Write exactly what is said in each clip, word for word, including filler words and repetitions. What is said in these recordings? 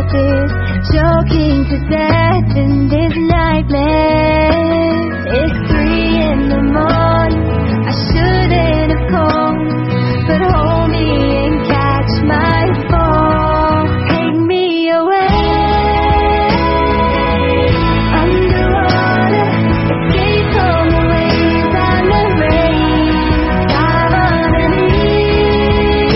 voices, choking to death in this nightmare. It's three in the morning, I shouldn't have called, but hold me and catch my fall. Take me away, underwater, escape from the waves and the rain. Dive underneath,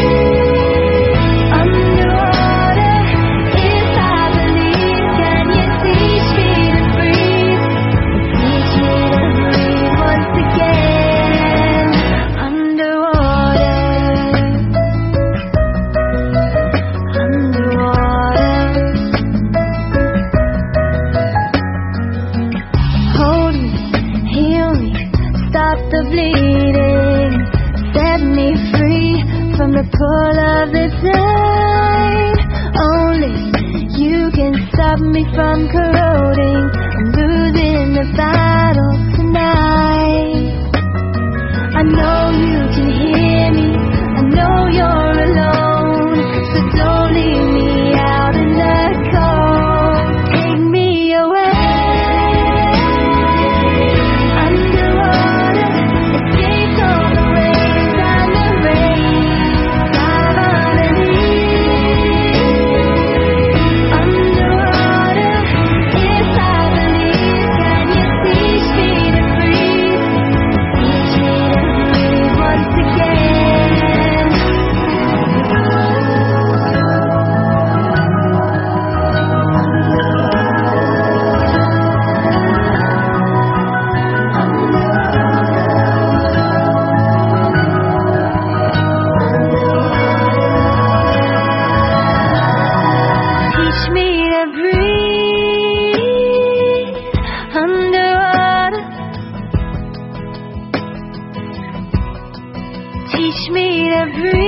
underwater, if I believe. Can you teach me to breathe? Teach me to breathe once again. Underwater, underwater. Hold me, heal me, stop the bleeding. Set me free from the pull of the tide. Only you can stop me from corroding and losing the battle tonight. I know you can hear me, I know you're alone, so don't leave me out in the cold. Take me away, underwater, escape from the waves and the rain. Dive underneath, underwater, if I believe. Can you teach me to breathe? Teach me to breathe once again. Teach me to breathe underwater. Teach me to breathe.